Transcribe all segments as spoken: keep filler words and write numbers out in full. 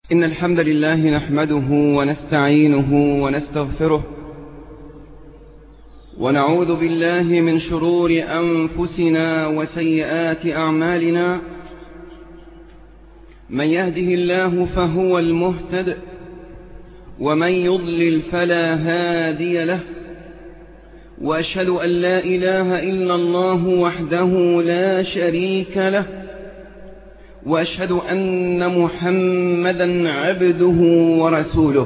إن الحمد لله نحمده ونستعينه ونستغفره ونعوذ بالله من شرور أنفسنا وسيئات أعمالنا. من يهده الله فهو المهتد ومن يضلل فلا هادي له، وأشهد أن لا إله إلا الله وحده لا شريك له، وأشهد أن محمدا عبده ورسوله.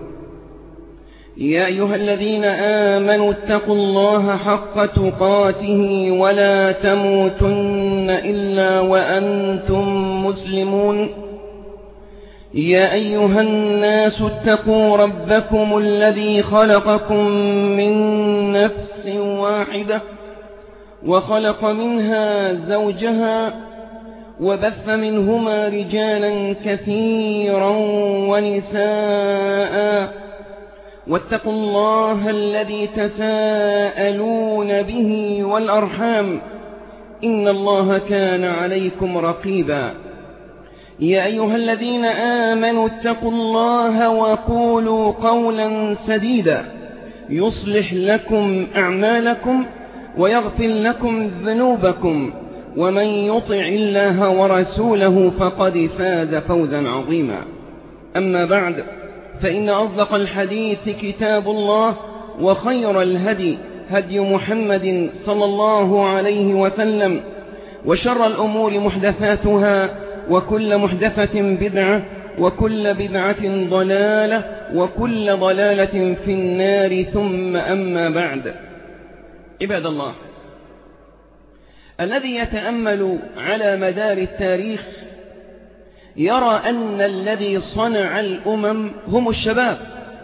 يا أيها الذين آمنوا اتقوا الله حق تقاته ولا تموتن إلا وأنتم مسلمون. يا أيها الناس اتقوا ربكم الذي خلقكم من نفس واحدة وخلق منها زوجها وبث منهما رجالا كثيرا ونساء، واتقوا الله الذي تساءلون به والأرحام إن الله كان عليكم رقيبا. يا أيها الذين آمنوا اتقوا الله وقولوا قولا سديدا يصلح لكم أعمالكم ويغفر لكم ذنوبكم، ومن يطع الله ورسوله فقد فاز فوزا عظيما. أما بعد، فإن أصدق الحديث كتاب الله، وخير الهدي هدي محمد صلى الله عليه وسلم، وشر الأمور محدثاتها، وكل محدثة بدعة، وكل بدعة ضلالة، وكل ضلالة في النار. ثم أما بعد، عباد الله، الذي يتأمل على مدار التاريخ يرى أن الذي صنع الأمم هم الشباب،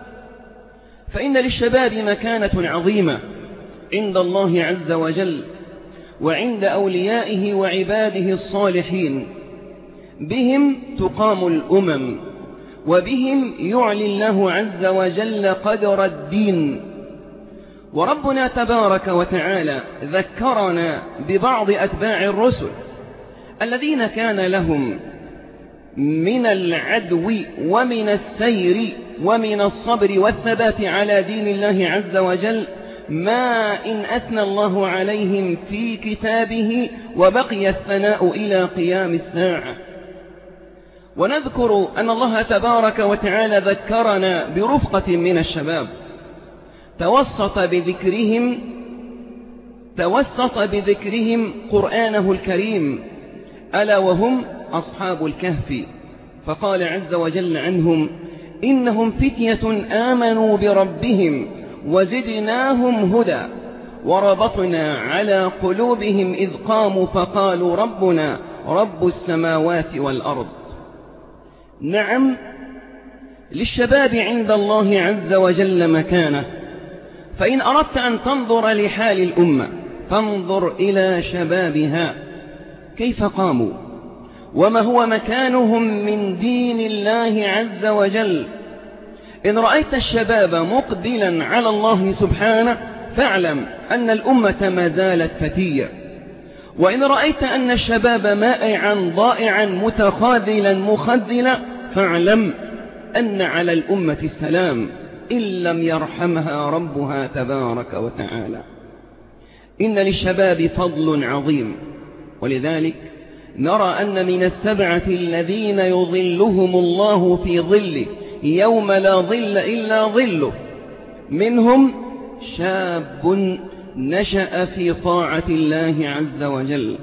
فإن للشباب مكانة عظيمة عند الله عز وجل وعند أوليائه وعباده الصالحين. بهم تقام الأمم، وبهم يعلي الله عز وجل قدر الدين. وربنا تبارك وتعالى ذكرنا ببعض أتباع الرسل الذين كان لهم من العدو ومن السير ومن الصبر والثبات على دين الله عز وجل ما إن أثنى الله عليهم في كتابه، وبقي الثناء إلى قيام الساعة. ونذكر أن الله تبارك وتعالى ذكرنا برفقة من الشباب توسط بذكرهم توسط بذكرهم قرآنه الكريم، ألا وهم أصحاب الكهف، فقال عز وجل عنهم: إنهم فتية آمنوا بربهم وزدناهم هدى وربطنا على قلوبهم إذ قاموا فقالوا ربنا رب السماوات والأرض. نعم، للشباب عند الله عز وجل مكانة، فإن أردت أن تنظر لحال الأمة فانظر إلى شبابها كيف قاموا، وما هو مكانهم من دين الله عز وجل. إن رأيت الشباب مقبلا على الله سبحانه فاعلم أن الأمة ما زالت فتية، وإن رأيت أن الشباب مائعا ضائعا متخاذلا مخذلا فاعلم أن على الأمة السلام إن لم يرحمها ربها تبارك وتعالى. إن للشباب فضل عظيم، ولذلك نرى أن من السبعة الذين يظلهم الله في ظله يوم لا ظل إلا ظله منهم شاب نشأ في طاعة الله عز وجل،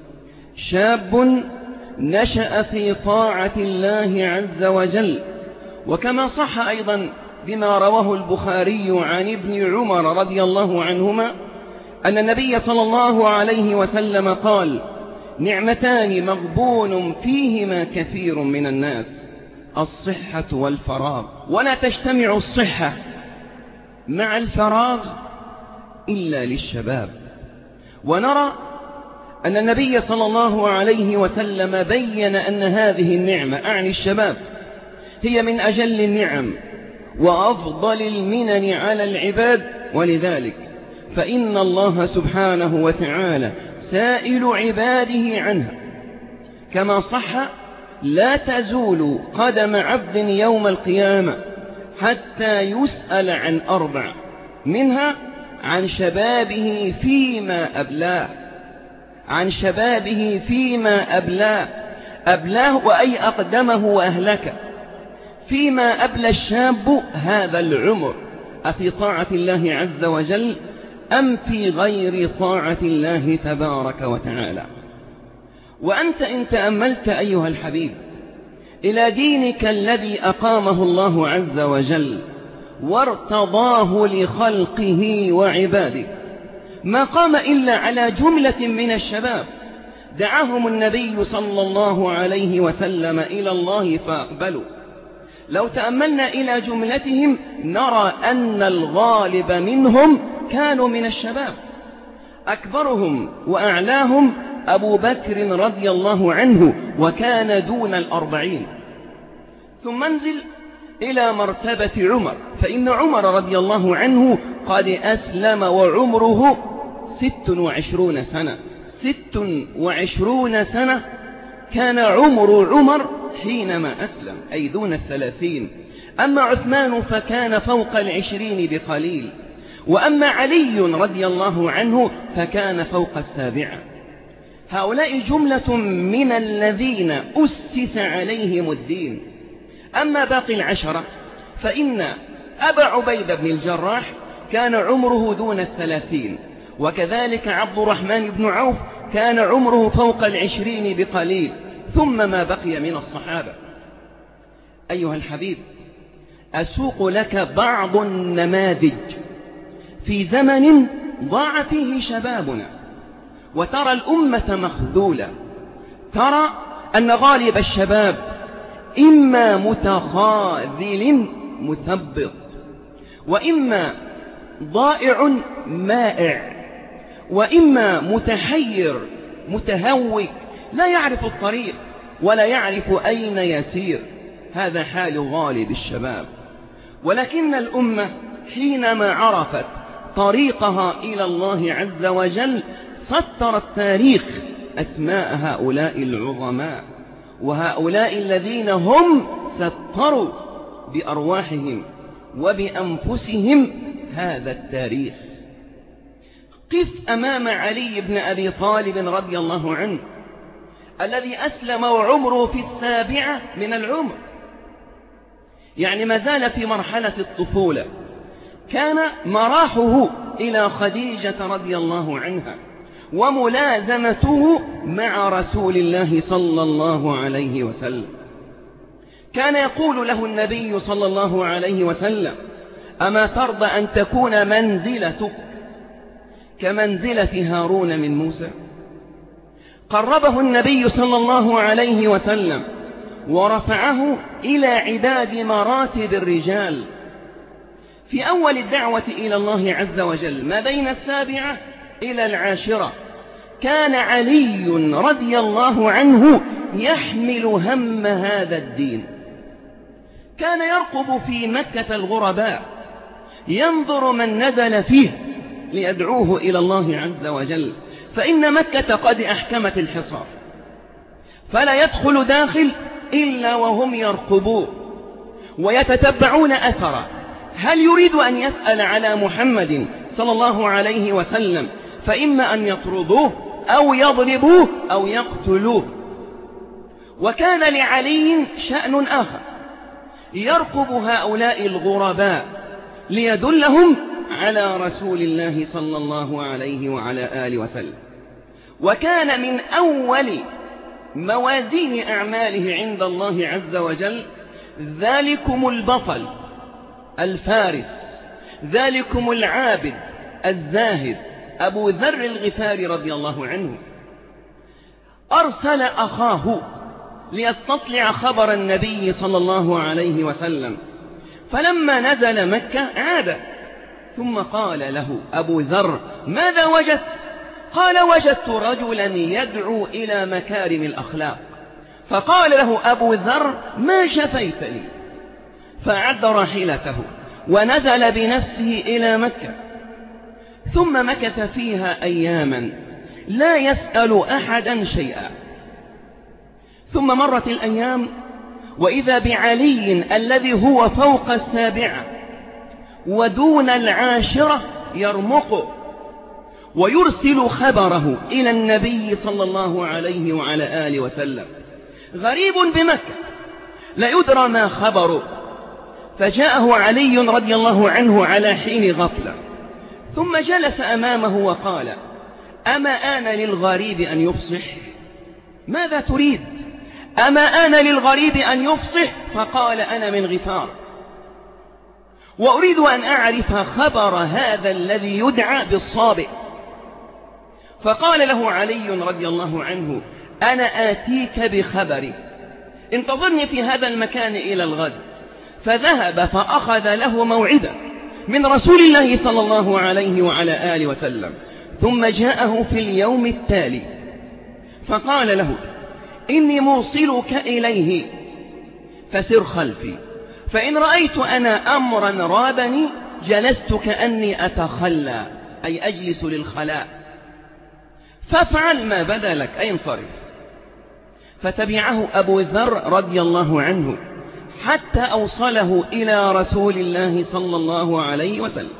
شاب نشأ في طاعة الله عز وجل. وكما صح أيضا بما رواه البخاري عن ابن عمر رضي الله عنهما أن النبي صلى الله عليه وسلم قال: نعمتان مغبون فيهما كثير من الناس، الصحة والفراغ، ولا تجتمع الصحة مع الفراغ إلا للشباب. ونرى أن النبي صلى الله عليه وسلم بين أن هذه النعمة أعني الشباب هي من أجل النعم وأفضل المنن على العباد، ولذلك فإن الله سبحانه وتعالى سائل عباده عنها، كما صح لا تزول قدم عبد يوم القيامة حتى يسأل عن أربع، منها عن شبابه فيما أبلاه، عن شبابه فيما أبلاه، أبلاه وأي أقدمه وأهلك. فيما أبلى الشاب هذا العمر، أفي طاعة الله عز وجل أم في غير طاعة الله تبارك وتعالى؟ وأنت إن تأملت أيها الحبيب إلى دينك الذي أقامه الله عز وجل وارتضاه لخلقه وعباده، ما قام إلا على جملة من الشباب دعاهم النبي صلى الله عليه وسلم إلى الله فأقبلوا. لو تأملنا إلى جملتهم نرى أن الغالب منهم كانوا من الشباب، أكبرهم وأعلاهم أبو بكر رضي الله عنه وكان دون الأربعين. ثم انزل إلى مرتبة عمر، فإن عمر رضي الله عنه قد أسلم وعمره ست وعشرون سنة، ست وعشرون سنة كان عمر عمر حينما أسلم، أي دون الثلاثين. أما عثمان فكان فوق العشرين بقليل، وأما علي رضي الله عنه فكان فوق السابعة. هؤلاء جملة من الذين أسس عليهم الدين. أما باقي العشرة فإن أبا عبيدة بن الجراح كان عمره دون الثلاثين، وكذلك عبد الرحمن بن عوف كان عمره فوق العشرين بقليل، ثم ما بقي من الصحابة. أيها الحبيب، أسوق لك بعض النماذج في زمن ضاع فيه شبابنا، وترى الأمة مخذولة. ترى أن غالب الشباب إما متخاذل مثبط، وإما ضائع مائع، وإما متحير متهوك لا يعرف الطريق ولا يعرف أين يسير. هذا حال غالب الشباب. ولكن الأمة حينما عرفت طريقها إلى الله عز وجل سطر التاريخ أسماء هؤلاء العظماء، وهؤلاء الذين هم سطروا بأرواحهم وبأنفسهم هذا التاريخ. قف أمام علي بن أبي طالب رضي الله عنه الذي أسلم وعمره في السابعة من العمر، يعني ما زال في مرحلة الطفولة. كان مراحه إلى خديجة رضي الله عنها وملازمته مع رسول الله صلى الله عليه وسلم. كان يقول له النبي صلى الله عليه وسلم: أما ترضى أن تكون منزلتك كمنزلة هارون من موسى؟ قربه النبي صلى الله عليه وسلم ورفعه إلى عداد مراتب الرجال في أول الدعوة إلى الله عز وجل، ما بين السابعة إلى العاشرة. كان علي رضي الله عنه يحمل هم هذا الدين. كان يرقب في مكة الغرباء، ينظر من نزل فيه ليدعوه إلى الله عز وجل، فإن مكة قد أحكمت الحصار، فلا يدخل داخل إلا وهم يرقبوه ويتتبعون أثره. هل يريد أن يسأل على محمد صلى الله عليه وسلم فإما أن يطردوه أو يضربوه أو يقتلوه. وكان لعلي شأن آخر، يرقب هؤلاء الغرباء ليدلهم على رسول الله صلى الله عليه وعلى آله وسلم. وكان من أول موازين أعماله عند الله عز وجل: ذلكم البطل الفارس، ذلكم العابد الزاهد أبو ذر الغفاري رضي الله عنه. أرسل أخاه ليستطلع خبر النبي صلى الله عليه وسلم، فلما نزل مكة عاد، ثم قال له أبو ذر: ماذا وجدت؟ قال: وجدت رجلا يدعو إلى مكارم الأخلاق. فقال له أبو ذر: ما شفيت لي؟ فأعد راحلته ونزل بنفسه إلى مكة، ثم مكث فيها أياما لا يسأل أحدا شيئا. ثم مرت الأيام وإذا بعلي الذي هو فوق السابعة ودون العاشرة يرمق ويرسل خبره إلى النبي صلى الله عليه وعلى آله وسلم، غريب بمكة لا يدرى ما خبره. فجاءه علي رضي الله عنه على حين غفلة، ثم جلس أمامه وقال: أما آن للغريب أن يفصح؟ ماذا تريد؟ أما آن للغريب أن يفصح؟ فقال: أنا من غفار، وأريد أن أعرف خبر هذا الذي يدعى بالصابئ. فقال له علي رضي الله عنه: أنا آتيك بخبري، انتظرني في هذا المكان إلى الغد. فذهب فأخذ له موعدا من رسول الله صلى الله عليه وعلى آله وسلم، ثم جاءه في اليوم التالي فقال له: إني موصلك إليه فسر خلفي، فإن رأيت أنا أمرا رابني جلست كأني أتخلى، أي أجلس للخلاء، فافعل ما بدا لك، أي انصرف. فتبعه أبو ذر رضي الله عنه حتى أوصله إلى رسول الله صلى الله عليه وسلم،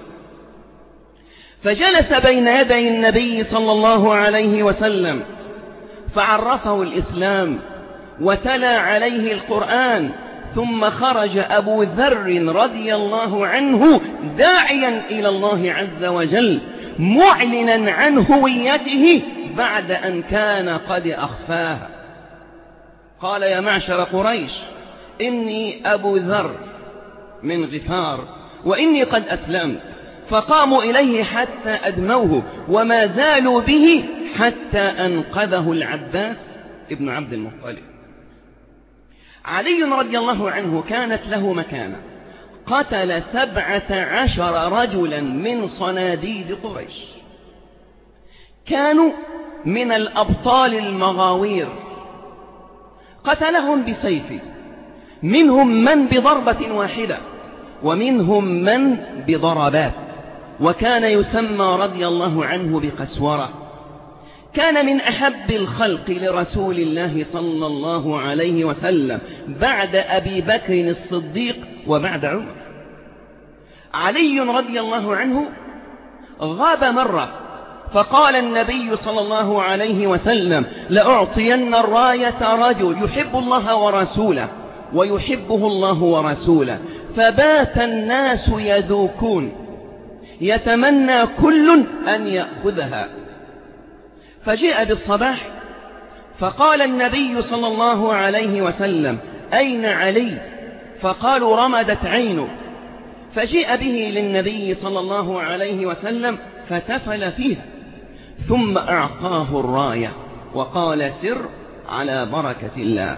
فجلس بين يدي النبي صلى الله عليه وسلم فعرفه الإسلام وتلا عليه القرآن، ثم خرج أبو ذر رضي الله عنه داعيا إلى الله عز وجل معلنا عن هويته بعد أن كان قد أخفاها. قال: يا معشر قريش، إني أبو ذر من غفار وإني قد أسلمت. فقاموا إليه حتى أدموه وما زالوا به حتى أنقذه العباس ابن عبد المطلب. علي رضي الله عنه كانت له مكانة، قتل سبعة عشر رجلا من صناديد قريش، كانوا من الأبطال المغاوير، قتلهم بسيفه، منهم من بضربة واحدة ومنهم من بضربات، وكان يسمى رضي الله عنه بقسورة. كان من أحب الخلق لرسول الله صلى الله عليه وسلم بعد أبي بكر الصديق وبعد عمر. علي رضي الله عنه غاب مرة، فقال النبي صلى الله عليه وسلم: لأعطين الراية رجل يحب الله ورسوله ويحبه الله ورسوله. فبات الناس يذوكون يتمنى كل أن يأخذها. فجاء بالصباح فقال النبي صلى الله عليه وسلم: أين علي؟ فقالوا: رمدت عينه. فجاء به للنبي صلى الله عليه وسلم فتفل فيها، ثم أعطاه الراية وقال: سر على بركة الله.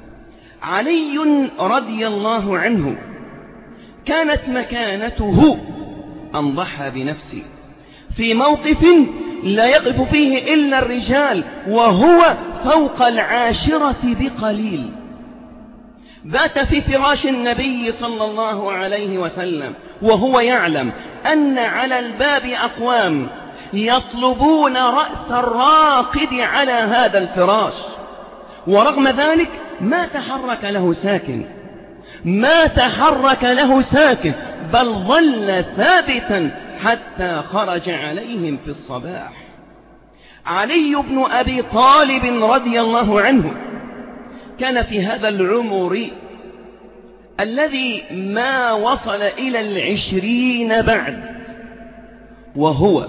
علي رضي الله عنه كانت مكانته أن ضحى بنفسه في موقف لا يقف فيه إلا الرجال، وهو فوق العاشرة بقليل. بات في فراش النبي صلى الله عليه وسلم وهو يعلم أن على الباب أقوام يطلبون رأس الراقد على هذا الفراش، ورغم ذلك ما تحرك له ساكن، ما تحرك له ساكن، بل ظل ثابتا حتى خرج عليهم في الصباح. علي بن أبي طالب رضي الله عنه كان في هذا العمر الذي ما وصل إلى العشرين بعد، وهو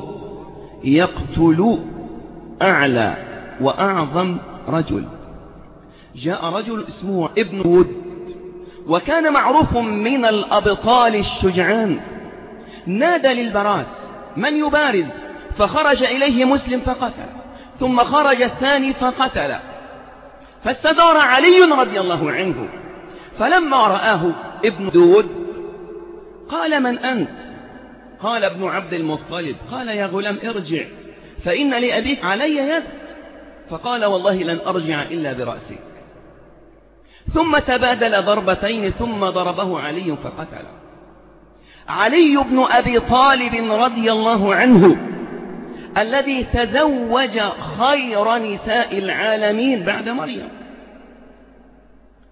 يقتل أعلى وأعظم رجل. جاء رجل اسمه ابن ود، وكان معروف من الأبطال الشجعان، نادى للبراس: من يبارز؟ فخرج إليه مسلم فقتل، ثم خرج الثاني فقتل، فاستدار علي رضي الله عنه. فلما رآه ابن دود قال: من أنت؟ قال: ابن عبد المطلب. قال: يا غلام ارجع فإن لأبيك علي يد. فقال: والله لن أرجع إلا برأسك. ثم تبادل ضربتين ثم ضربه علي فقتله. علي بن أبي طالب رضي الله عنه الذي تزوج خير نساء العالمين بعد مريم،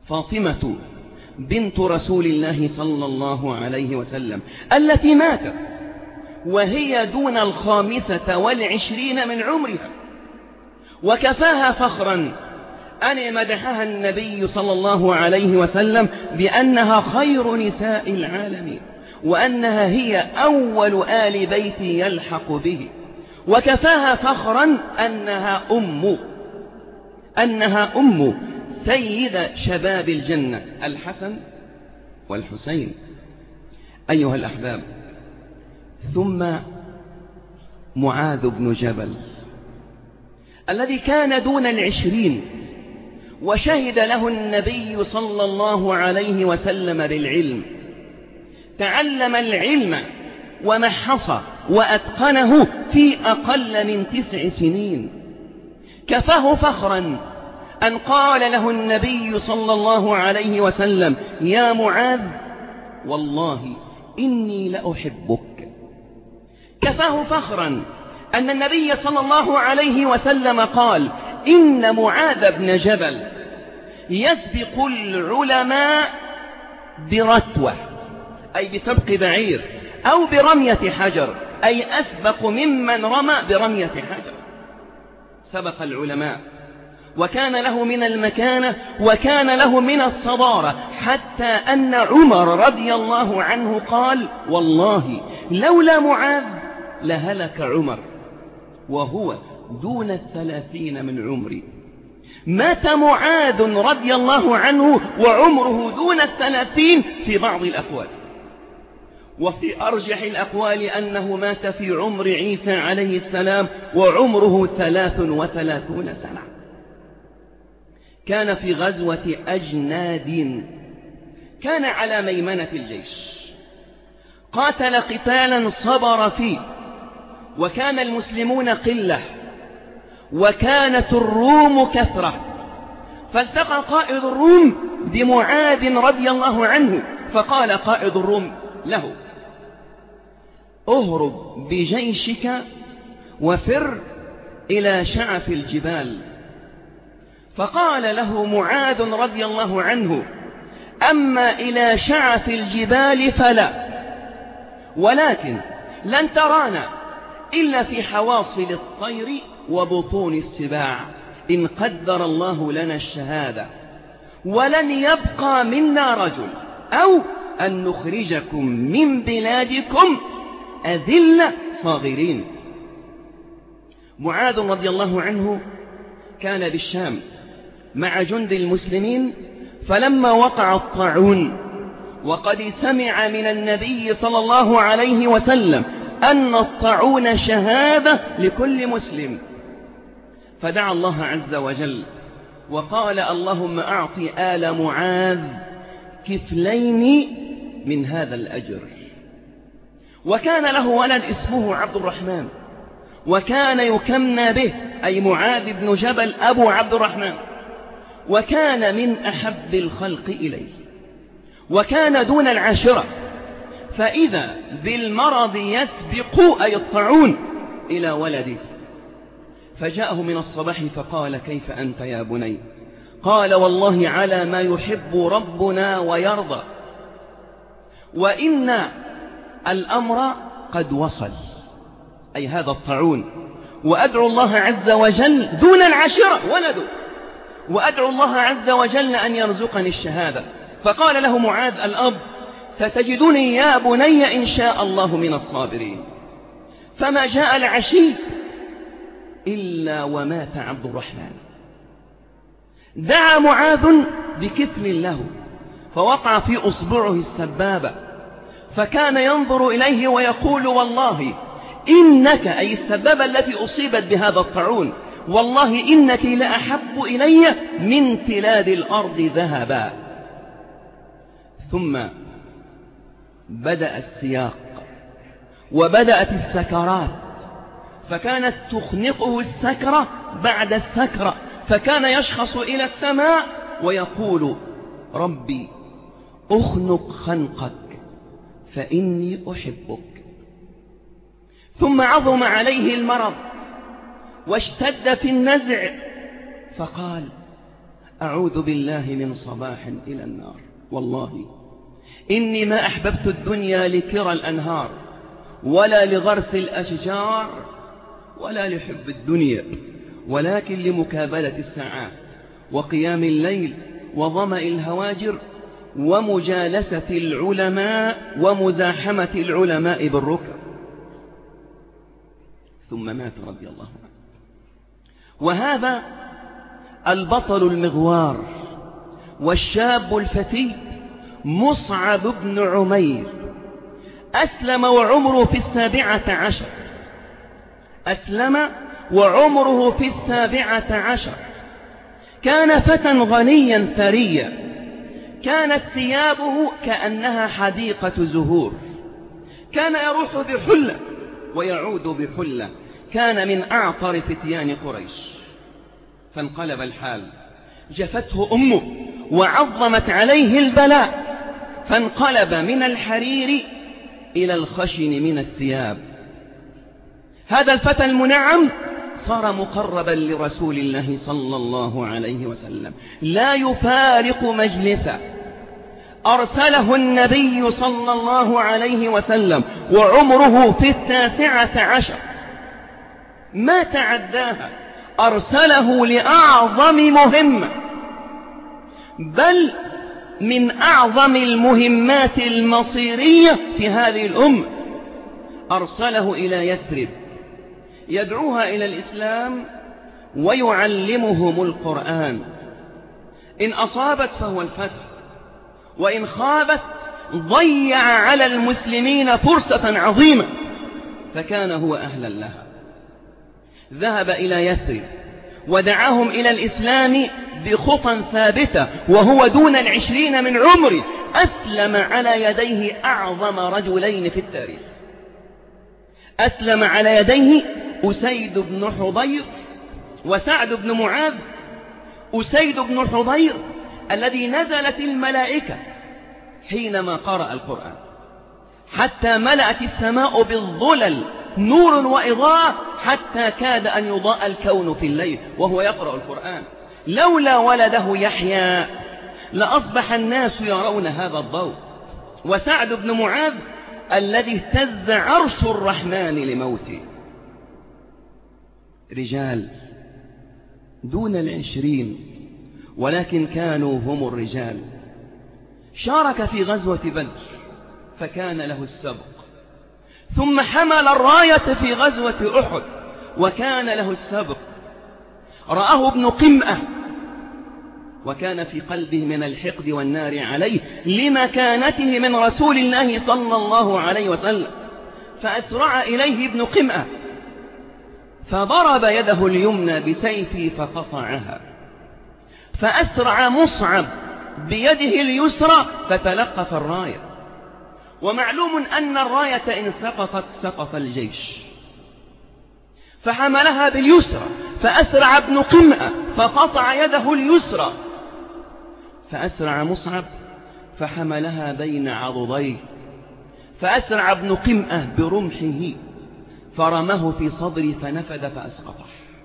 فاطمة بنت رسول الله صلى الله عليه وسلم التي ماتت وهي دون الخامسة والعشرين من عمرها، وكفاها فخرا أن مدحها النبي صلى الله عليه وسلم بأنها خير نساء العالمين، وأنها هي أول آل بيت يلحق به، وكفاها فخرا أنها أم أنها أم سيد شباب الجنة الحسن والحسين. أيها الأحباب، ثم معاذ بن جبل الذي كان دون العشرين وشهد له النبي صلى الله عليه وسلم بالعلم، تعلم العلم ومحص وأتقنه في أقل من تسع سنين. كفاه فخرا أن قال له النبي صلى الله عليه وسلم: يا معاذ والله إني لأحبك. كفاه فخرا أن النبي صلى الله عليه وسلم قال: إن معاذ بن جبل يسبق العلماء برتوة، أي بسبق بعير، أو برمية حجر، أي أسبق ممن رمى برمية حجر. سبق العلماء وكان له من المكانة وكان له من الصدارة، حتى أن عمر رضي الله عنه قال: والله لولا معاذ لهلك عمر وهو دون الثلاثين من عمري. مات معاذ رضي الله عنه وعمره دون الثلاثين في بعض الأقوال، وفي أرجح الأقوال أنه مات في عمر عيسى عليه السلام وعمره ثلاث وثلاثون سنة. كان في غزوة أجناد، كان على ميمنة الجيش، قاتل قتالا صبر فيه، وكان المسلمون قلة وكانت الروم كثرة. فالتقى قائد الروم بمعاذ رضي الله عنه، فقال قائد الروم له: اهرب بجيشك وفر إلى شعف الجبال. فقال له معاذ رضي الله عنه: أما إلى شعف الجبال فلا، ولكن لن ترانا إلا في حواصل الطير وبطون السباع، إن قدر الله لنا الشهادة، ولن يبقى منا رجل، أو أن نخرجكم من بلادكم أذلة صاغرين. معاذ رضي الله عنه كان بالشام مع جند المسلمين، فلما وقع الطاعون وقد سمع من النبي صلى الله عليه وسلم أن الطاعون شهادة لكل مسلم، فدعا الله عز وجل وقال: اللهم أعط آل معاذ كفلين من هذا الأجر. وكان له ولد اسمه عبد الرحمن، وكان يكنى به، أي معاذ بن جبل أبو عبد الرحمن، وكان من أحب الخلق إليه، وكان دون العاشرة، فإذا بالمرض يسبق، أي الطاعون، إلى ولده، فجاءه من الصباح فقال: كيف أنت يا بني؟ قال: والله على ما يحب ربنا ويرضى، وإن الأمر قد وصل، أي هذا الطاعون، وأدعو الله عز وجل دون العاشرة ولده، وأدعو الله عز وجل أن يرزقني الشهادة. فقال له معاذ الأب: ستجدني يا بني إن شاء الله من الصابرين. فما جاء العشي إلا ومات عبد الرحمن. دعا معاذ بكفل له، فوقع في أصبعه السبابة، فكان ينظر إليه ويقول: والله إنك، أي السبابة التي أصيبت بهذا الطاعون، والله إنك لأحب إلي من تلاد الأرض ذهبا. ثم بدأ السياق وبدأت السكرات، فكانت تخنقه السكرة بعد السكرة، فكان يشخص إلى السماء ويقول: ربي أخنق خنقك فإني أحبك. ثم عظم عليه المرض واشتد في النزع، فقال: أعوذ بالله من صباح إلى النار. والله إني ما أحببت الدنيا لكرى الأنهار ولا لغرس الأشجار ولا لحب الدنيا، ولكن لمكابلة الساعات وقيام الليل وظمأ الهواجر ومجالسة العلماء ومزاحمة العلماء بالركب. ثم مات رضي الله عنه. وهذا البطل المغوار والشاب الفتي مصعب بن عمير أسلم وعمره في السابعة عشر أسلم وعمره في السابعة عشر كان فتى غنيا ثريا، كانت ثيابه كأنها حديقة زهور، كان يروح بحلة ويعود بحلة، كان من أعطر فتيان قريش. فانقلب الحال، جفته أمه وعظمت عليه البلاء، فانقلب من الحرير إلى الخشن من الثياب. هذا الفتى المنعم صار مقربا لرسول الله صلى الله عليه وسلم، لا يفارق مجلسا. أرسله النبي صلى الله عليه وسلم وعمره في التاسعة عشر، ما تعداها، أرسله لأعظم مهمة، بل من أعظم المهمات المصيرية في هذه الأمة. أرسله إلى يثرب يدعوها إلى الإسلام ويعلمهم القرآن. إن أصابت فهو الفتح، وإن خابت ضيع على المسلمين فرصة عظيمة، فكان هو أهلا لها. ذهب إلى يثرب ودعاهم إلى الإسلام بخطى ثابتة وهو دون العشرين من عمره. أسلم على يديه أعظم رجلين في التاريخ، أسلم على يديه أسيد بن حضير وسعد بن معاذ. أسيد بن حضير الذي نزلت الملائكة حينما قرأ القرآن حتى ملأت السماء بالظلل نور وإضاءة، حتى كاد أن يضاء الكون في الليل وهو يقرأ القرآن. لولا ولده يحيى لأصبح الناس يرون هذا الضوء. وسعد بن معاذ الذي اهتز عرش الرحمن لموته. رجال دون العشرين، ولكن كانوا هم الرجال. شارك في غزوة بدر فكان له السبق، ثم حمل الراية في غزوة أحد وكان له السبق. رآه ابن قمأة وكان في قلبه من الحقد والنار عليه لمكانته من رسول الله صلى الله عليه وسلم، فأسرع إليه ابن قمأة فضرب يده اليمنى بسيفه فقطعها، فأسرع مصعب بيده اليسرى فتلقف الراية. ومعلوم أن الراية إن سقطت سقط الجيش، فحملها باليسرى، فأسرع ابن قمأة فقطع يده اليسرى، فأسرع مصعب فحملها بين عضديه، فأسرع ابن قمأة برمحه فرمه في صدري فنفذ فأسقطه.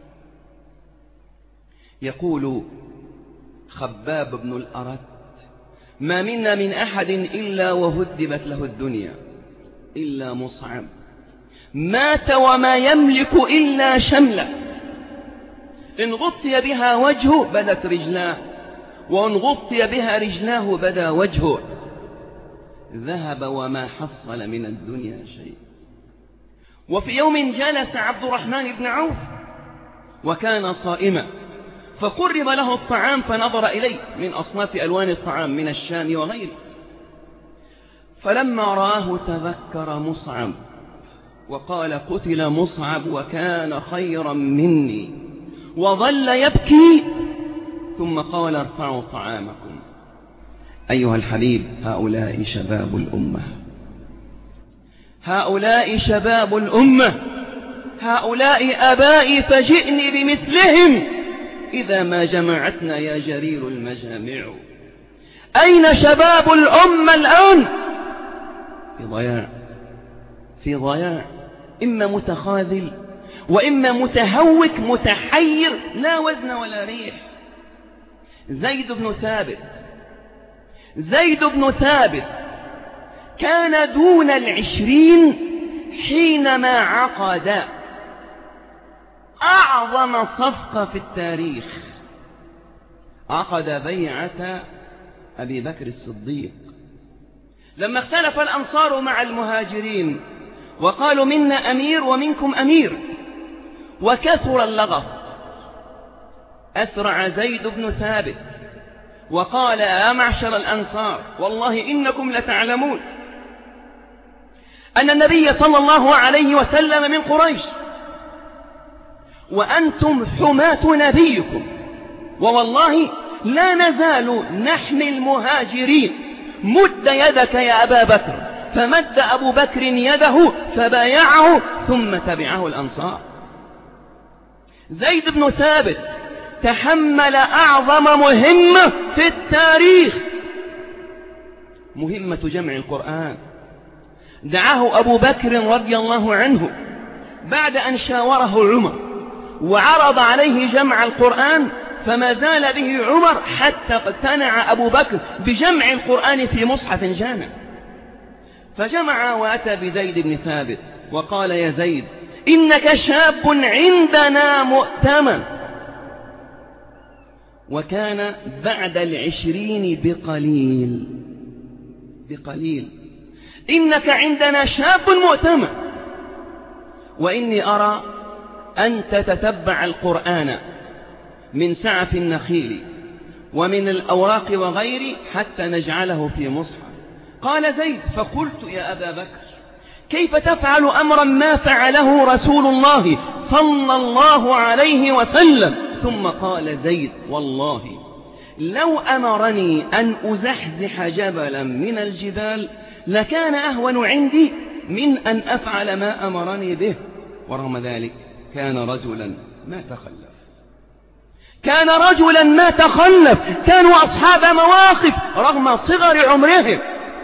يقول خباب بن الأرت: ما منا من أحد إلا وهدبت له الدنيا إلا مصعب، مات وما يملك إلا شملة، إن غطي بها وجهه بدت رجلاه، وإن غطي بها رجلاه بدا وجهه، ذهب وما حصل من الدنيا شيء. وفي يوم جلس عبد الرحمن بن عوف وكان صائما، فقرب له الطعام فنظر إليه من أصناف ألوان الطعام من الشام وغيره، فلما رآه تذكر مصعب وقال: قتل مصعب وكان خيرا مني، وظل يبكي، ثم قال: ارفعوا طعامكم. أيها الحبيب، هؤلاء شباب الأمة، هؤلاء شباب الأمة، هؤلاء آبائي فجئني بمثلهم إذا ما جمعتنا يا جرير المجامع. أين شباب الأمة الآن؟ في ضياع، في ضياع، إما متخاذل وإما متهوك متحير لا وزن ولا ريح. زيد بن ثابت زيد بن ثابت كان دون العشرين حينما عقد أعظم صفقة في التاريخ، عقد بيعة أبي بكر الصديق. لما اختلف الأنصار مع المهاجرين وقالوا منا أمير ومنكم أمير وكثر اللغط، أسرع زيد بن ثابت وقال يا معشر الأنصار والله إنكم لتعلمون أن النبي صلى الله عليه وسلم من قريش وأنتم حماة نبيكم، ووالله لا نزال نحمي المهاجرين، مد يدك يا أبا بكر. فمد أبو بكر يده فبايعه ثم تبعه الأنصار. زيد بن ثابت تحمل أعظم مهمة في التاريخ، مهمة جمع القرآن. دعاه أبو بكر رضي الله عنه بعد أن شاوره عمر وعرض عليه جمع القرآن، فما زال به عمر حتى اقتنع أبو بكر بجمع القرآن في مصحف جامع. فجمع وأتى بزيد بن ثابت وقال يا زيد إنك شاب عندنا مؤتمن. وكان بعد العشرين بقليل بقليل إنك عندنا شاب مؤتمن، وإني أرى أن تتتبع القرآن من سعف النخيل ومن الأوراق وغيره حتى نجعله في مصحف. قال زيد فقلت يا أبا بكر كيف تفعل أمرا ما فعله رسول الله صلى الله عليه وسلم؟ ثم قال زيد والله لو أمرني أن أزحزح جبلا من الجبال لكان أهون عندي من أن أفعل ما أمرني به. ورغم ذلك كان رجلا ما تخلف كان رجلا ما تخلف كانوا أصحاب مواقف رغم صغر عمرهم،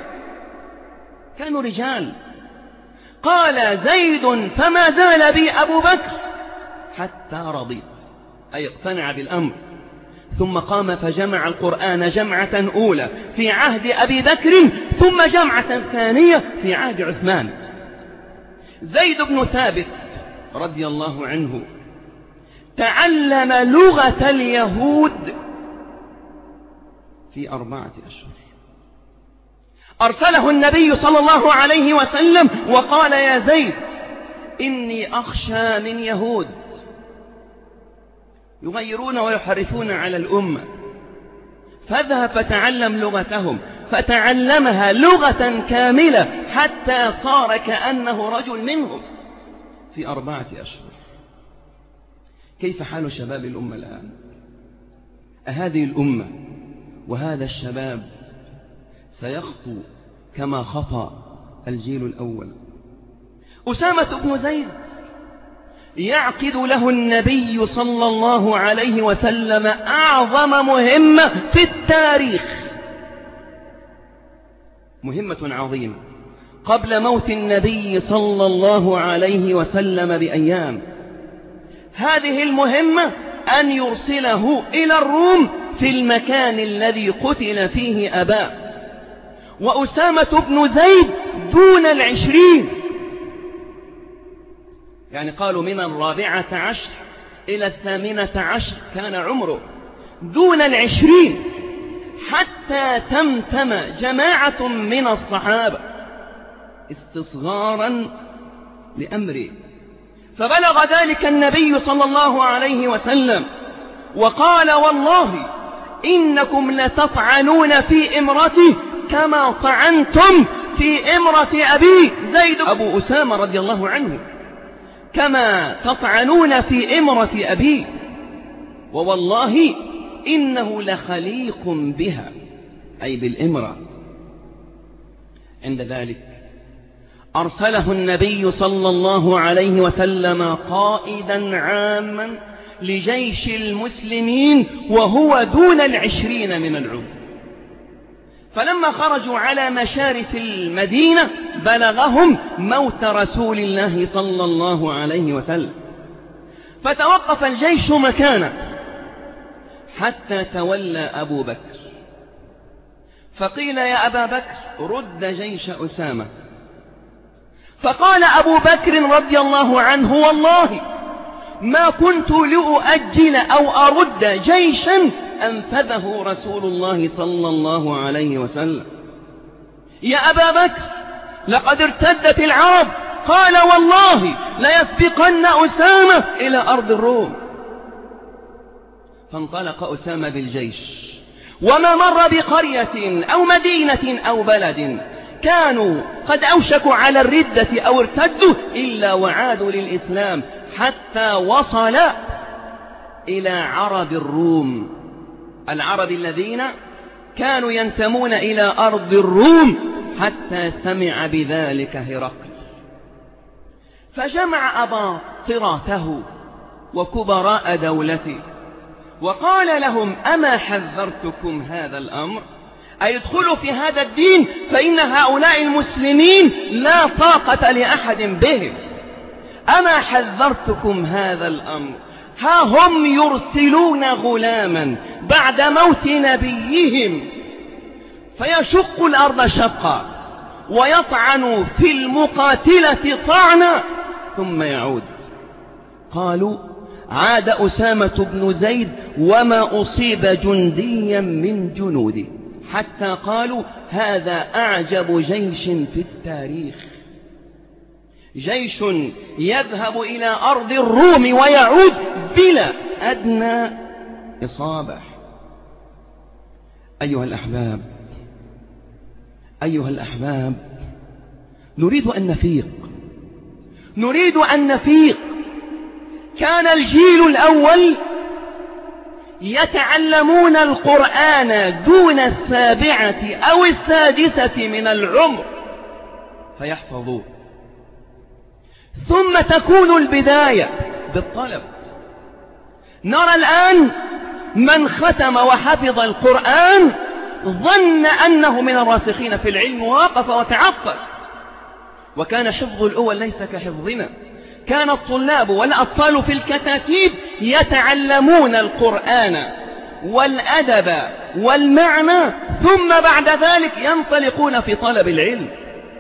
كانوا رجال. قال زيد فما زال بي أبو بكر حتى رضيت، أي اقتنع بالأمر. ثم قام فجمع القرآن جمعة أولى في عهد أبي بكر ثم جمعة ثانية في عهد عثمان. زيد بن ثابت رضي الله عنه تعلم لغة اليهود في أربعة أشهر. أرسله النبي صلى الله عليه وسلم وقال يا زيد إني أخشى من يهود يغيرون ويحرفون على الأمة، فاذهب فتعلم لغتهم. فتعلمها لغة كاملة حتى صار كأنه رجل منهم في أربعة أشهر. كيف حال شباب الأمة الآن؟ أهذه الأمة وهذا الشباب سيخطو كما خطأ الجيل الأول؟ أسامة بن زيد يعقد له النبي صلى الله عليه وسلم أعظم مهمة في التاريخ، مهمة عظيمة قبل موت النبي صلى الله عليه وسلم بأيام. هذه المهمة أن يرسله إلى الروم في المكان الذي قتل فيه أباه. وأسامة بن زيد دون العشرين، يعني قالوا من الرابعة عشر إلى الثامنة عشر كان عمره، دون العشرين، حتى تمتم جماعة من الصحابة استصغارا لأمره. فبلغ ذلك النبي صلى الله عليه وسلم وقال والله إنكم لتطعنون في امرتي كما طعنتم في امرة أبي زيد أبو أسامة رضي الله عنه، كما تطعنون في امرة أبي، ووالله إنه لخليق بها، أي بالإمرة. عند ذلك أرسله النبي صلى الله عليه وسلم قائدا عاما لجيش المسلمين وهو دون العشرين من العمر. فلما خرجوا على مشارف المدينة بلغهم موت رسول الله صلى الله عليه وسلم، فتوقف الجيش مكانه حتى تولى أبو بكر، فقيل يا أبا بكر رد جيش أسامة، فقال أبو بكر رضي الله عنه والله ما كنت لأؤجل أو أرد جيشا أنفذه رسول الله صلى الله عليه وسلم. يا أبا بكر لقد ارتدت العرب، قال والله ليسبقن أسامة إلى أرض الروم. فانطلق أسامة بالجيش، وما مر بقرية أو مدينة أو بلد كانوا قد أوشكوا على الردة أو ارتدوا إلا وعادوا للإسلام، حتى وصل إلى عرب الروم، العرب الذين كانوا ينتمون إلى أرض الروم، حتى سمع بذلك هرقل، فجمع أباطرته وكبراء دولته وقال لهم أما حذرتكم هذا الأمر، أي ادخلوا في هذا الدين فإن هؤلاء المسلمين لا طاقة لأحد بهم، أما حذرتكم هذا الأمر، ها هم يرسلون غلاما بعد موت نبيهم فيشق الأرض شقا ويطعن في المقاتلة طعنا ثم يعود. قالوا عاد أسامة بن زيد وما أصيب جنديا من جنوده، حتى قالوا هذا أعجب جيش في التاريخ، جيش يذهب إلى أرض الروم ويعود بلا أدنى إصابة. أيها الأحباب أيها الأحباب نريد أن نفيق، نريد أن نفيق. كان الجيل الأول يتعلمون القرآن دون السابعة أو السادسة من العمر فيحفظوه، ثم تكون البداية بالطلب. نرى الآن من ختم وحفظ القرآن ظن أنه من الراسخين في العلم ووقف وتعطل، وكان حفظ الأول ليس كحفظنا. كان الطلاب والأطفال في الكتاتيب يتعلمون القرآن والأدب والمعنى، ثم بعد ذلك ينطلقون في طلب العلم.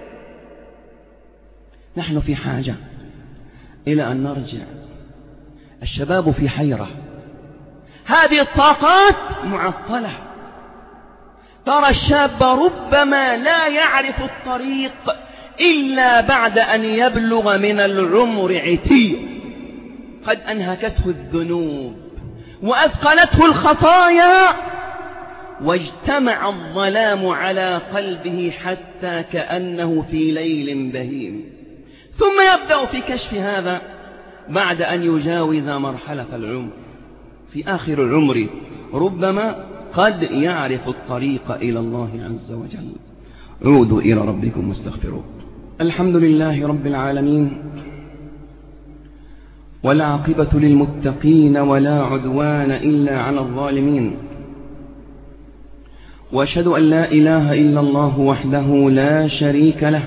نحن في حاجة إلى أن نرجع. الشباب في حيرة، هذه الطاقات معطلة. ترى الشاب ربما لا يعرف الطريق إلا بعد أن يبلغ من العمر عتية، قد أنهكته الذنوب وأثقلته الخطايا واجتمع الظلام على قلبه حتى كأنه في ليل بهيم، ثم يبدأ في كشف هذا بعد أن يجاوز مرحلة العمر. في آخر العمر ربما قد يعرف الطريق إلى الله عز وجل. عودوا إلى ربكم واستغفروه. الحمد لله رب العالمين، والعاقبة للمتقين ولا عدوان إلا على الظالمين، وأشهد أن لا إله إلا الله وحده لا شريك له،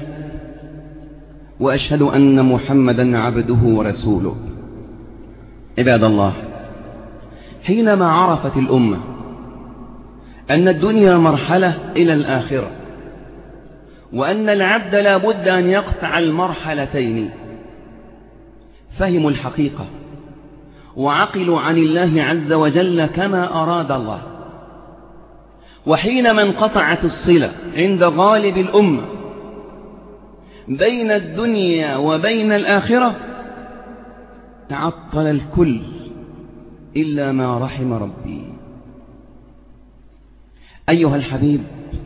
وأشهد أن محمدا عبده ورسوله. عباد الله، حينما عرفت الأمة أن الدنيا مرحلة إلى الآخرة، وأن العبد لا بد أن يقطع المرحلتين، فهموا الحقيقة وعقلوا عن الله عز وجل كما أراد الله. وحينما انقطعت الصلة عند غالب الأمة بين الدنيا وبين الآخرة تعطل الكل إلا ما رحم ربي. أيها الحبيب،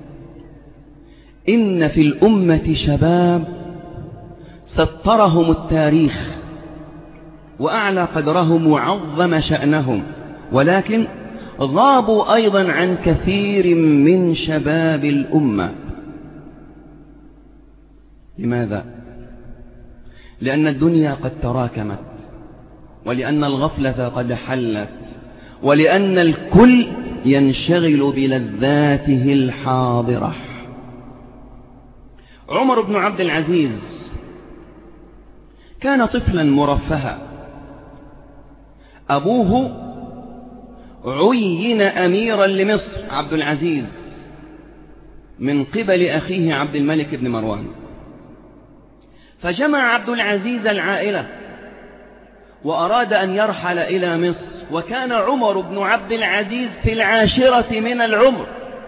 إن في الأمة شباب سترهم التاريخ وأعلى قدرهم وعظم شأنهم، ولكن غابوا أيضا عن كثير من شباب الأمة. لماذا؟ لأن الدنيا قد تراكمت، ولأن الغفلة قد حلت، ولأن الكل ينشغل بلذاته الحاضرة. عمر بن عبد العزيز كان طفلا مرفها، أبوه عين أميرا لمصر عبد العزيز من قبل أخيه عبد الملك بن مروان، فجمع عبد العزيز العائلة وأراد أن يرحل إلى مصر، وكان عمر بن عبد العزيز في العاشرة من العمر،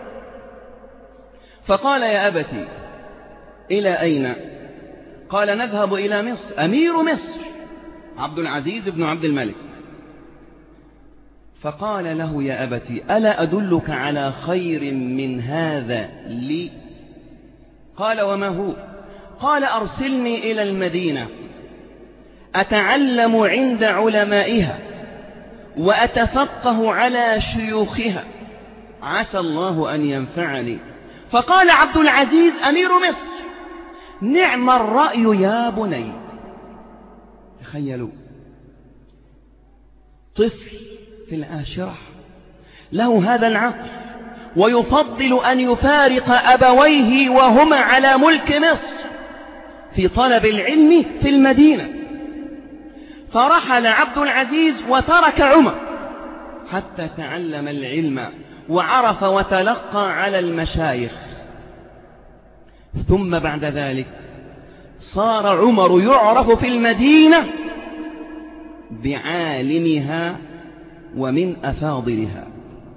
فقال يا أبتي إلى أين؟ قال نذهب إلى مصر. أمير مصر عبد العزيز بن عبد الملك. فقال له يا أبتي ألا أدلك على خير من هذا لي؟ قال وما هو؟ قال أرسلني إلى المدينة أتعلم عند علمائها وأتفقه على شيوخها، عسى الله أن ينفعني. فقال عبد العزيز أمير مصر نعم الرأي يا بني. تخيلوا طفل في العاشرة له هذا العقل ويفضل أن يفارق أبويه وهما على ملك مصر في طلب العلم في المدينة. فرحل عبد العزيز وترك عمر حتى تعلم العلم وعرف وتلقى على المشايخ. ثم بعد ذلك صار عمر يعرف في المدينة بعالمها ومن أفاضلها.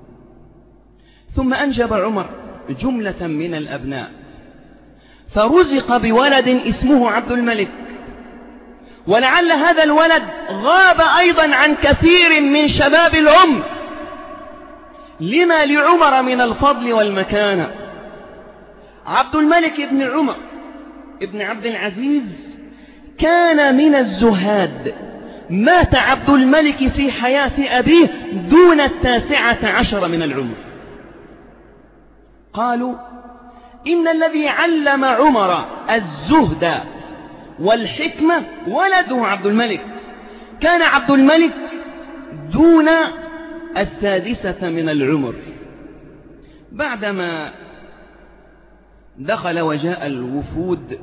ثم أنجب عمر جملة من الأبناء، فرزق بولد اسمه عبد الملك، ولعل هذا الولد غاب أيضا عن كثير من شباب العمر لما لعمر من الفضل والمكانة. عبد الملك ابن عمر ابن عبد العزيز كان من الزهاد. مات عبد الملك في حياة أبيه دون التاسعة عشر من العمر. قالوا إن الذي علم عمر الزهد والحكمة ولده عبد الملك. كان عبد الملك دون السادسة من العمر. بعدما دخل وجاء الوفود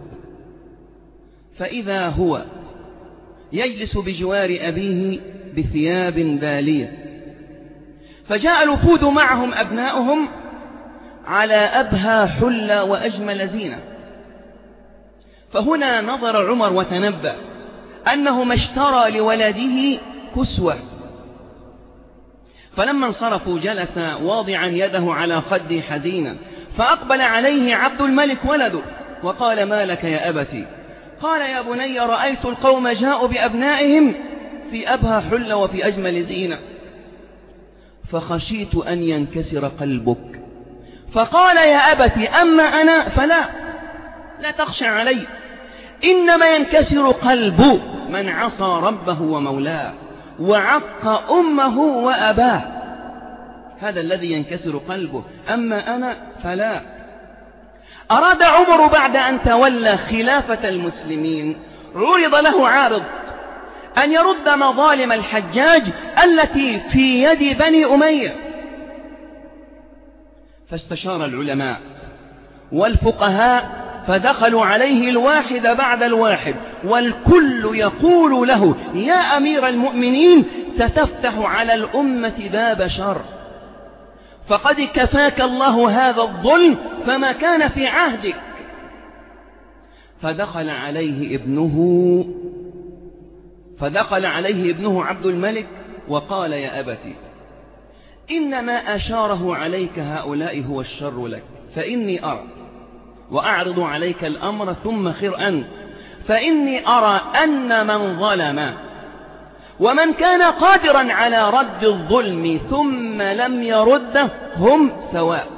فإذا هو يجلس بجوار أبيه بثياب بالية، فجاء الوفود معهم أبناؤهم على أبهى حلة وأجمل زينة. فهنا نظر عمر وتنبأ أنه ما اشترى لولده كسوة. فلما انصرفوا جلس واضعا يده على خده حزينا، فأقبل عليه عبد الملك ولده وقال ما لك يا أبتي؟ قال يا بني رأيت القوم جاءوا بأبنائهم في أبهى حلة وفي أجمل زينة فخشيت أن ينكسر قلبك. فقال يا أبتي أما أنا فلا، لا تخشى علي، إنما ينكسر قلب من عصى ربه ومولاه وعق أمه وأباه، هذا الذي ينكسر قلبه، أما أنا فلا. أراد عمر بعد أن تولى خلافة المسلمين عرض له عارض أن يرد مظالم الحجاج التي في يد بني أمية، فاستشار العلماء والفقهاء فدخلوا عليه الواحد بعد الواحد والكل يقول له يا أمير المؤمنين ستفتح على الأمة باب شر، فقد كفاك الله هذا الظلم فما كان في عهدك. فدخل عليه ابنه فدخل عليه ابنه عبد الملك وقال يا أبتي إنما أشاره عليك هؤلاء هو الشر لك، فإني أرى وأعرض عليك الأمر ثم خر أنت، فإني أرى أن من ظلم ومن كان قادرا على رد الظلم ثم لم يرده هم سواء،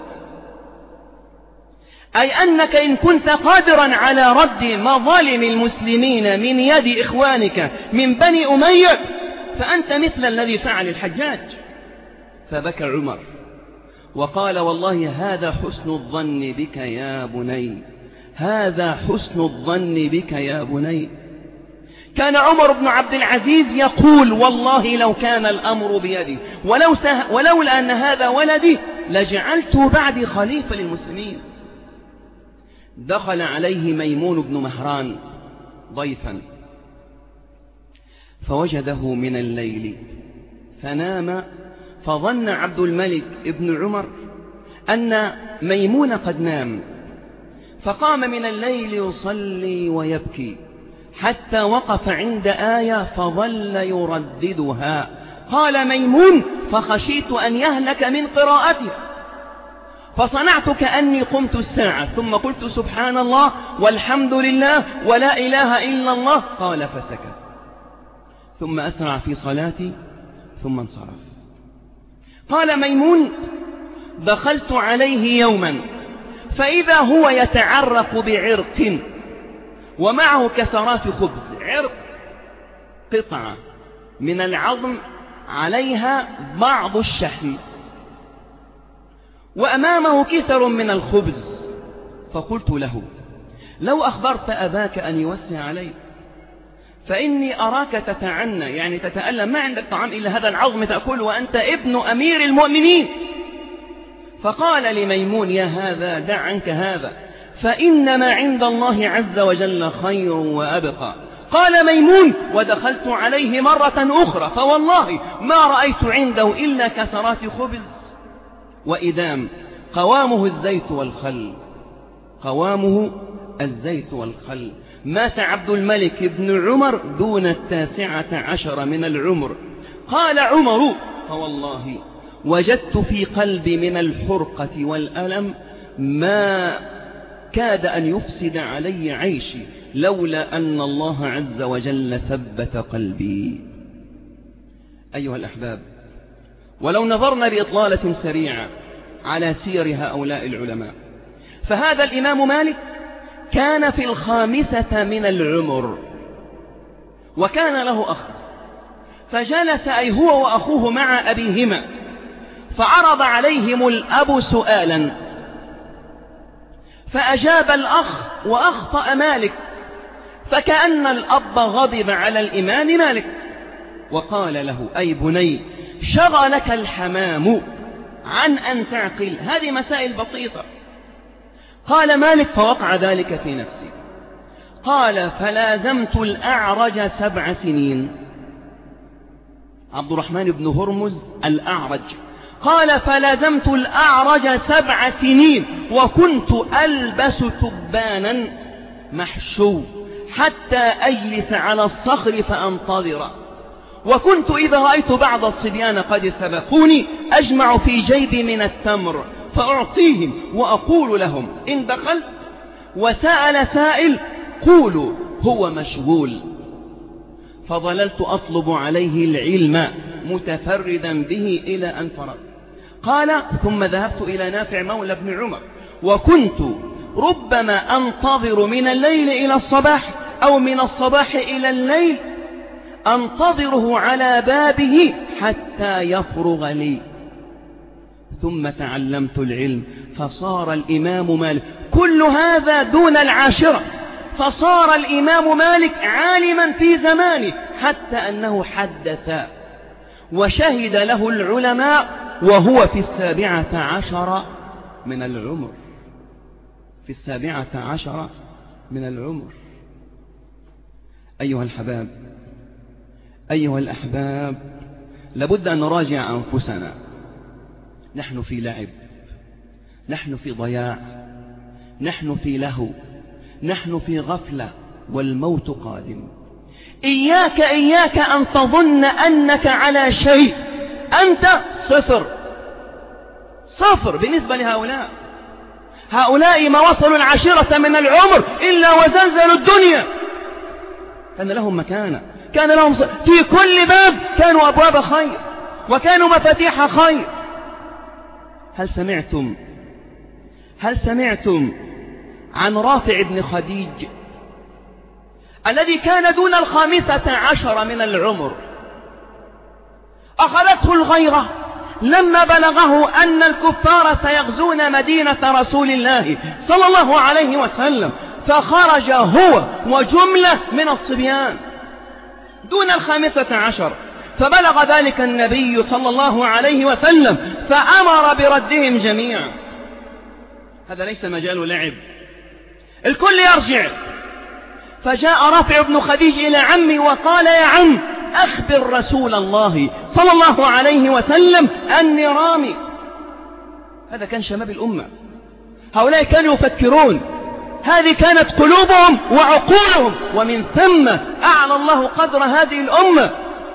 أي أنك إن كنت قادرا على رد مظالم المسلمين من يد إخوانك من بني أمية فأنت مثل الذي فعل الحجاج. فبكى عمر وقال والله هذا حسن الظن بك يا بني، هذا حسن الظن بك يا بني. كان عمر بن عبد العزيز يقول والله لو كان الأمر بيدي ولو سه... ولولا أن هذا ولدي لجعلته بعدي خليفة للمسلمين. دخل عليه ميمون بن مهران ضيفا فوجده من الليل فنام، فظن عبد الملك ابن عمر أن ميمون قد نام، فقام من الليل يصلي ويبكي حتى وقف عند آية فظل يرددها. قال ميمون: فخشيت أن يهلك من قراءتها، فصنعت كأني قمت الساعة، ثم قلت سبحان الله والحمد لله ولا إله إلا الله. قال فسكت، ثم أسرع في صلاتي ثم انصرف. قال ميمون: دخلت عليه يوما فإذا هو يتعرق بعرق ومعه كسرات خبز. عرق قطعة من العظم عليها بعض الشحم، وأمامه كسر من الخبز. فقلت له: لو أخبرت أباك أن يوسع عليك، فإني أراك تتعنى، يعني تتألم، ما عندك طعام إلا هذا العظم تأكل وأنت ابن أمير المؤمنين. فقال لميمون: يا هذا دع عنك هذا، فإنما عند الله عز وجل خير وأبقى. قال ميمون: ودخلت عليه مرة أخرى فوالله ما رأيت عنده إلا كسرات خبز وإدام قوامه الزيت والخل، قوامه الزيت والخل. مات عبد الملك بن عمر دون التاسعة عشر من العمر. قال عمر: فوالله وجدت في قلبي من الحرقة والألم ما كاد أن يفسد علي عيشي لولا أن الله عز وجل ثبت قلبي. أيها الأحباب، ولو نظرنا بإطلالة سريعة على سير هؤلاء العلماء، فهذا الإمام مالك كان في الخامسة من العمر، وكان له أخ، فجلس أي هو وأخوه مع أبيهما، فعرض عليهم الأب سؤالا، فأجاب الأخ وأخطأ مالك، فكأن الأب غضب على الإمام مالك وقال له: أي بني، شغلك الحمام عن أن تعقل، هذه مسائل بسيطة. قال مالك: فوقع ذلك في نفسي. قال: فلازمت الأعرج سبع سنين. عبد الرحمن بن هرمز الأعرج قال: فلازمت الأعرج سبع سنين وكنت ألبس تبانا محشو حتى أجلس على الصخر فأنتظر، وكنت إذا رأيت بعض الصبيان قد سبقوني أجمع في جيبي من التمر فأعطيهم وأقول لهم: إن دخلت وسأل سائل قولوا هو مشغول. فظللت أطلب عليه العلم متفردا به إلى أن فرغ. قال: ثم ذهبت إلى نافع مولى ابن عمر، وكنت ربما أنتظر من الليل إلى الصباح أو من الصباح إلى الليل، أنتظره على بابه حتى يفرغ لي، ثم تعلمت العلم فصار الإمام مالك. كل هذا دون العاشرة، فصار الإمام مالك عالما في زمانه، حتى أنه حدث وشهد له العلماء وهو في السابعة عشر من العمر، في السابعة عشر من العمر. أيها الحباب، أيها الأحباب، لابد أن نراجع أنفسنا. نحن في لعب، نحن في ضياع، نحن في لهو، نحن في غفلة، والموت قادم. إياك إياك أن تظن أنك على شيء، أنت صفر صفر بالنسبة لهؤلاء. هؤلاء ما وصلوا العشرة من العمر إلا وزلزلوا الدنيا. كان لهم مكانة، كان لهم ص... في كل باب كانوا أبواب خير وكانوا مفاتيح خير. هل سمعتم هل سمعتم عن رافع بن خديج الذي كان دون الخامسة عشر من العمر؟ أخذته الغيرة لما بلغه أن الكفار سيغزون مدينة رسول الله صلى الله عليه وسلم، فخرج هو وجملة من الصبيان دون الخامسة عشر، فبلغ ذلك النبي صلى الله عليه وسلم فأمر بردهم جميعا. هذا ليس مجال لعب، الكل يرجع. فجاء رافع بن خديج إلى عمي وقال: يا عم، أخبر رسول الله صلى الله عليه وسلم أني رامي. هذا كان شباب الأمة، هؤلاء كانوا يفكرون، هذه كانت قلوبهم وعقولهم، ومن ثم أعلى الله قدر هذه الأمة.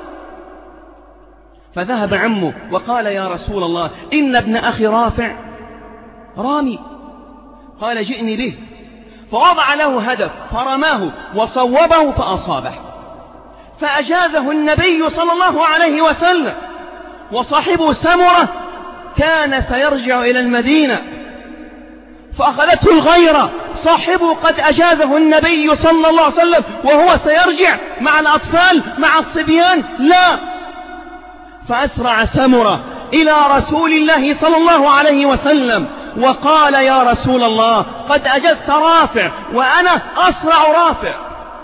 فذهب عمه وقال يا رسول الله إن ابن أخي رافع رامي. قال جئني به، فوضع له هدف فرماه وصوبه فأصابه، فأجازه النبي صلى الله عليه وسلم. وصاحبه سمرة كان سيرجع إلى المدينة، فأخذته الغيرة، صاحبه قد أجازه النبي صلى الله عليه وسلم وهو سيرجع مع الأطفال مع الصبيان، لا. فأسرع سمرة إلى رسول الله صلى الله عليه وسلم وقال يا رسول الله قد أجزت رافع وأنا أسرع رافع.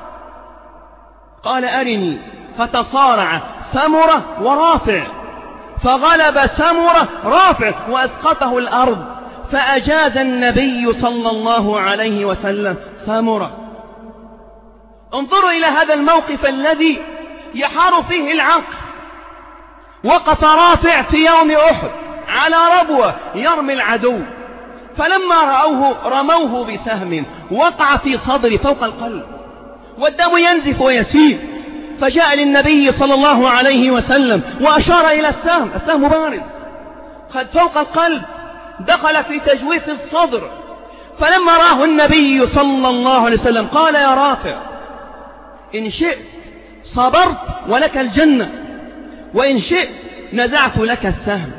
قال أرني، فتصارع سمرة ورافع، فغلب سمرة رافع وأسقطه الأرض، فأجاز النبي صلى الله عليه وسلم سمرة. انظروا إلى هذا الموقف الذي يحار فيه العقل. وقف رافع في يوم أحد على ربوة يرمي العدو، فلما رأوه رموه بسهم وقع في صدري فوق القلب، والدم ينزف ويسيل. فجاء للنبي صلى الله عليه وسلم وأشار إلى السهم، السهم بارز قد فوق القلب دخل في تجويف الصدر. فلما راه النبي صلى الله عليه وسلم قال يا رافع إن شئت صبرت ولك الجنة، وإن شئت نزعت لك السهم.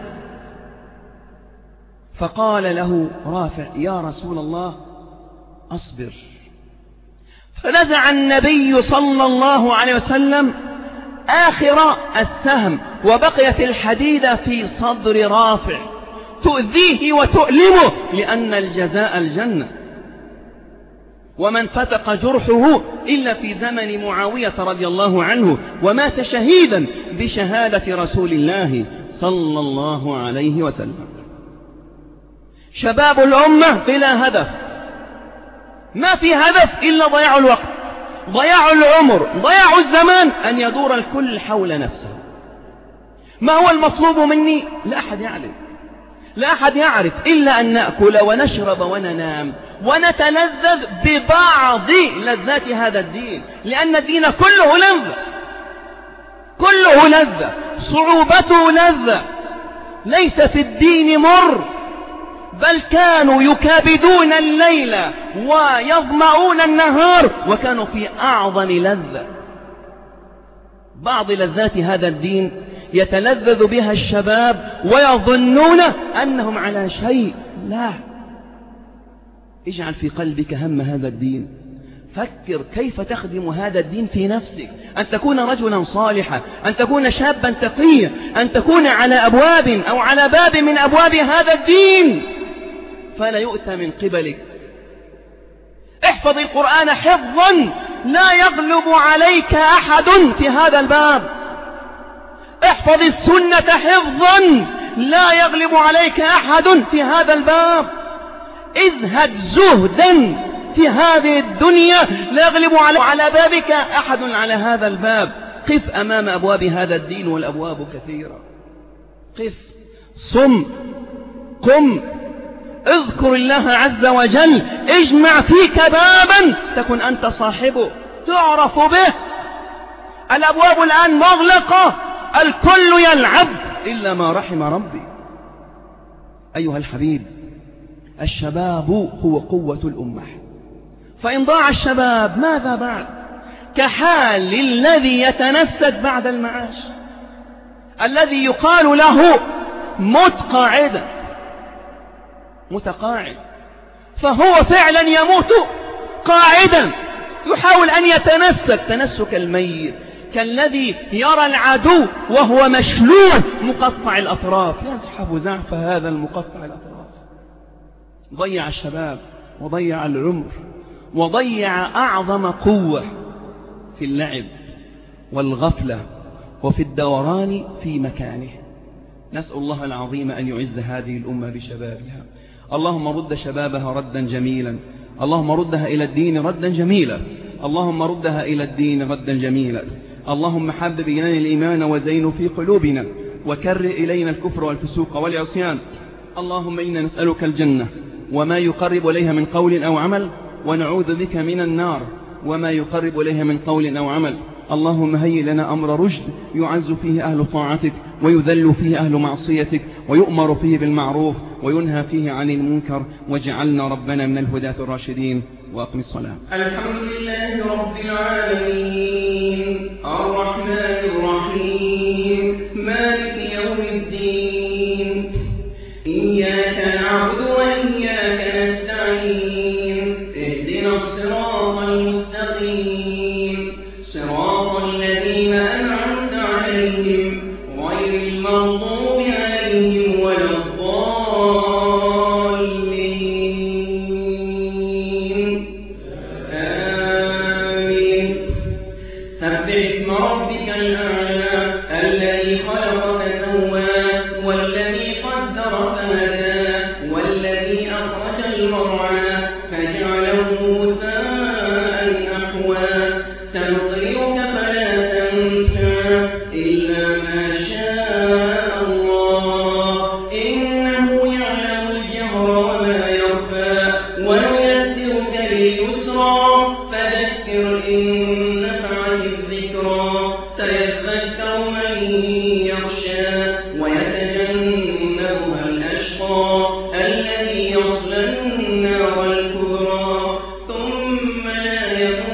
فقال له رافع يا رسول الله أصبر. فنزع النبي صلى الله عليه وسلم آخر السهم، وبقيت الحديدة في صدر رافع تؤذيه وتؤلمه، لأن الجزاء الجنة. ومن فتق جرحه إلا في زمن معاوية رضي الله عنه، ومات شهيدا بشهادة رسول الله صلى الله عليه وسلم. شباب الأمة بلا هدف، ما في هدف إلا ضياع الوقت، ضياع العمر، ضياع الزمان، أن يدور الكل حول نفسه. ما هو المطلوب مني؟ لا أحد يعلم، لا أحد يعرف، إلا أن نأكل ونشرب وننام ونتلذذ ببعض لذات هذا الدين، لأن الدين كله لذة، كله لذة، صعوبته لذة، ليس في الدين مر، بل كانوا يكابدون الليل ويظمؤون النهار وكانوا في أعظم لذة. بعض لذات هذا الدين يتلذذ بها الشباب ويظنون أنهم على شيء، لا. اجعل في قلبك هم هذا الدين، فكر كيف تخدم هذا الدين في نفسك، أن تكون رجلا صالحا، أن تكون شابا تقيا، أن تكون على أبواب أو على باب من أبواب هذا الدين فلا يؤتى من قبلك. احفظ القرآن حفظا لا يغلب عليك أحد في هذا الباب، احفظ السنة حفظا لا يغلب عليك أحد في هذا الباب، ازهد زهدا في هذه الدنيا لا يغلب على بابك أحد على هذا الباب. قف أمام أبواب هذا الدين والأبواب كثيرة، قف، صم، قم، اذكر الله عز وجل، اجمع فيك بابا تكن أنت صاحبه تعرف به. الأبواب الآن مغلقة، الكل يلعب إلا ما رحم ربي. أيها الحبيب، الشباب هو قوة الأمة، فإن ضاع الشباب ماذا بعد؟ كحال الذي يتنسد بعد المعاش، الذي يقال له مت قاعدا، متقاعد، فهو فعلا يموت قاعدا، يحاول أن يتنسك تنسك الميت، كالذي يرى العدو وهو مشلول مقطع الأطراف، يزحف زعف هذا المقطع الأطراف. ضيع الشباب وضيع العمر وضيع أعظم قوة في اللعب والغفلة وفي الدوران في مكانه. نسأل الله العظيم أن يعز هذه الأمة بشبابها. اللهم رد شبابها ردا جميلا، اللهم ردها إلى الدين ردا جميلا، اللهم ردها إلى الدين ردا جميلا، اللهم حبب إلينا الإيمان وزينه في قلوبنا وكره إلينا الكفر والفسوق والعصيان. اللهم إنا نسألك الجنة وما يقرب إليها من قول أو عمل، ونعوذ بك من النار وما يقرب إليها من قول أو عمل. اللهم هيئ لنا أمر رشد يعز فيه أهل طاعتك ويذل فيه أهل معصيتك، ويؤمر فيه بالمعروف وينهى فيه عن المنكر، واجعلنا ربنا من الهداة الراشدين. وأقم الصلاة. الحمد لله رب العالمين الرحمن الرحيم مالك يوم الدين، إياك نعبد وإياك نستعين، اهدنا الصراط المستقيم صراط الذين أنعمت عليهم غير المغضوب عليهم ولا الضالين آمين. سبح اسم ربك الأعلى الذي خلق فسوى والذي قدر فهدى والذي أخرج المرعى فجعله غثاء أحوى. سنقرئك فلا تنسى إلا ما شاء الله، إنه يعلم الجهر وما يخفى. ونيسرك لليسرى فذكر إن نفعت الذكرى. سيذكر من يخشى ويتجنبها الأشقى الذي يصلى النار الكبرى ثم لا يموت